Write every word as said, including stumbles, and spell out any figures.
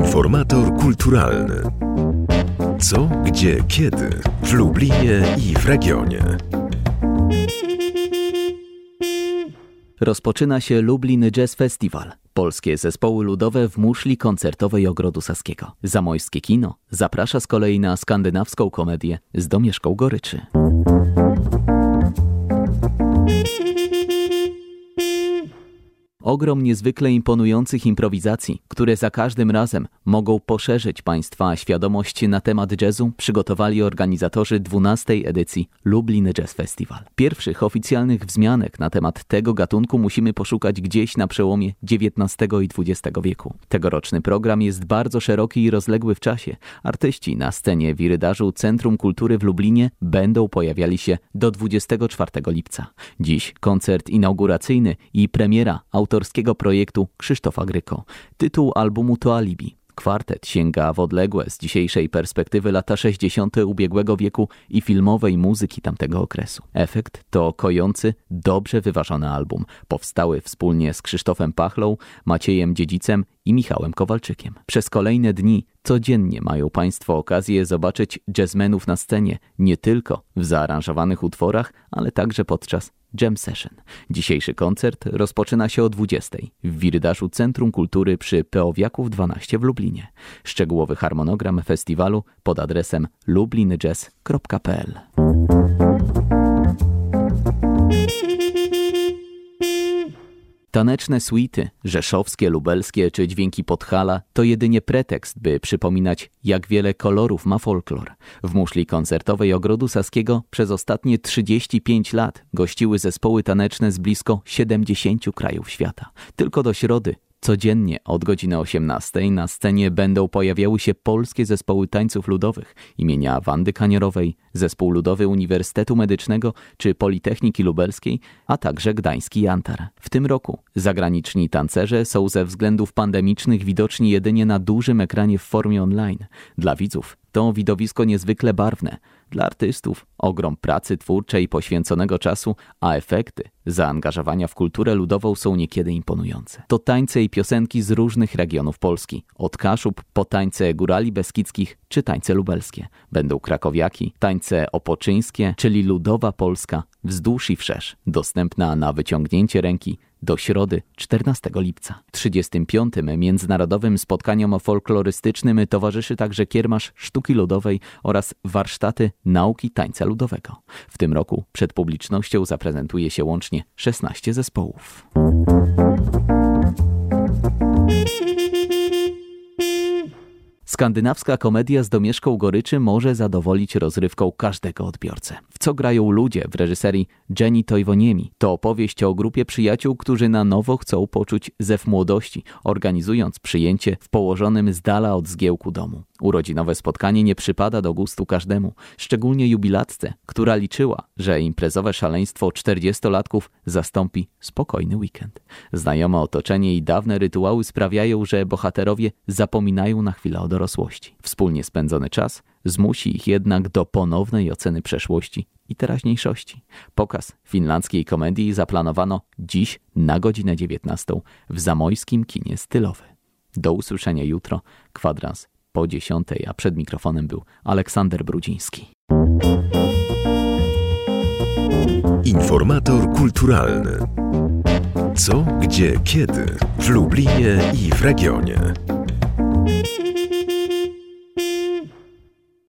Informator kulturalny. Co, gdzie, kiedy w Lublinie i w regionie. Rozpoczyna się Lublin Jazz Festival. Polskie zespoły ludowe w muszli koncertowej Ogrodu Saskiego. Zamojskie Kino zaprasza z kolei na skandynawską komedię z domieszką goryczy. Ogrom niezwykle imponujących improwizacji, które za każdym razem mogą poszerzyć Państwa świadomość na temat jazzu, przygotowali organizatorzy dwunastej edycji Lublin Jazz Festival. Pierwszych oficjalnych wzmianek na temat tego gatunku musimy poszukać gdzieś na przełomie dziewiętnastego i dwudziestego wieku. Tegoroczny program jest bardzo szeroki i rozległy w czasie. Artyści na scenie wirydarzu Centrum Kultury w Lublinie będą pojawiali się do dwudziestego czwartego lipca. Dziś koncert inauguracyjny i premiera autorskiego projektu Krzysztofa Gryko. Tytuł albumu to Alibi. Kwartet sięga w odległe z dzisiejszej perspektywy lata sześćdziesiąte ubiegłego wieku i filmowej muzyki tamtego okresu. Efekt to kojący, dobrze wyważony album, powstały wspólnie z Krzysztofem Pachlą, Maciejem Dziedzicem i Michałem Kowalczykiem. Przez kolejne dni codziennie mają Państwo okazję zobaczyć jazzmenów na scenie, nie tylko w zaaranżowanych utworach, ale także podczas jam session. Dzisiejszy koncert rozpoczyna się o dwudziestej w wirydarzu Centrum Kultury przy Peowiaków dwanaście w Lublinie. Szczegółowy harmonogram festiwalu pod adresem lublin jazz kropka p l. Taneczne suity, rzeszowskie, lubelskie czy dźwięki Podhala to jedynie pretekst, by przypominać, jak wiele kolorów ma folklor. W muszli koncertowej Ogrodu Saskiego przez ostatnie trzydzieści pięć lat gościły zespoły taneczne z blisko siedemdziesięciu krajów świata. Tylko do środy codziennie od godziny osiemnastej na scenie będą pojawiały się polskie zespoły tańców ludowych imienia Wandy Kanierowej, Zespół Ludowy Uniwersytetu Medycznego czy Politechniki Lubelskiej, a także Gdański Jantar. W tym roku zagraniczni tancerze są ze względów pandemicznych widoczni jedynie na dużym ekranie w formie online. Dla widzów to widowisko niezwykle barwne. Dla artystów ogrom pracy twórczej i poświęconego czasu, a efekty zaangażowania w kulturę ludową są niekiedy imponujące. To tańce i piosenki z różnych regionów Polski. Od Kaszub po tańce górali beskidzkich czy tańce lubelskie. Będą krakowiaki, tańce opoczyńskie, czyli ludowa Polska wzdłuż i wszerz. Dostępna na wyciągnięcie ręki do środy czternastego lipca. trzydziestym piątym Międzynarodowym Spotkaniom Folklorystycznym towarzyszy także kiermasz sztuki ludowej oraz warsztaty nauki tańca ludowego. W tym roku przed publicznością zaprezentuje się łącznie szesnaście zespołów. Skandynawska komedia z domieszką goryczy może zadowolić rozrywką każdego odbiorcę. W co grają ludzie w reżyserii Jenny Toivoniemi to opowieść o grupie przyjaciół, którzy na nowo chcą poczuć zew młodości, organizując przyjęcie w położonym z dala od zgiełku domu. Urodzinowe spotkanie nie przypada do gustu każdemu, szczególnie jubilatce, która liczyła, że imprezowe szaleństwo czterdziestolatków zastąpi spokojny weekend. Znajome otoczenie i dawne rytuały sprawiają, że bohaterowie zapominają na chwilę o dorosłości. Wspólnie spędzony czas zmusi ich jednak do ponownej oceny przeszłości i teraźniejszości. Pokaz finlandzkiej komedii zaplanowano dziś na godzinę dziewiętnastą w Zamojskim Kinie Stylowy. Do usłyszenia jutro, kwadrans po dziesiątej, a przed mikrofonem był Aleksander Brudziński. Informator kulturalny. Co, gdzie, kiedy w Lublinie i w regionie.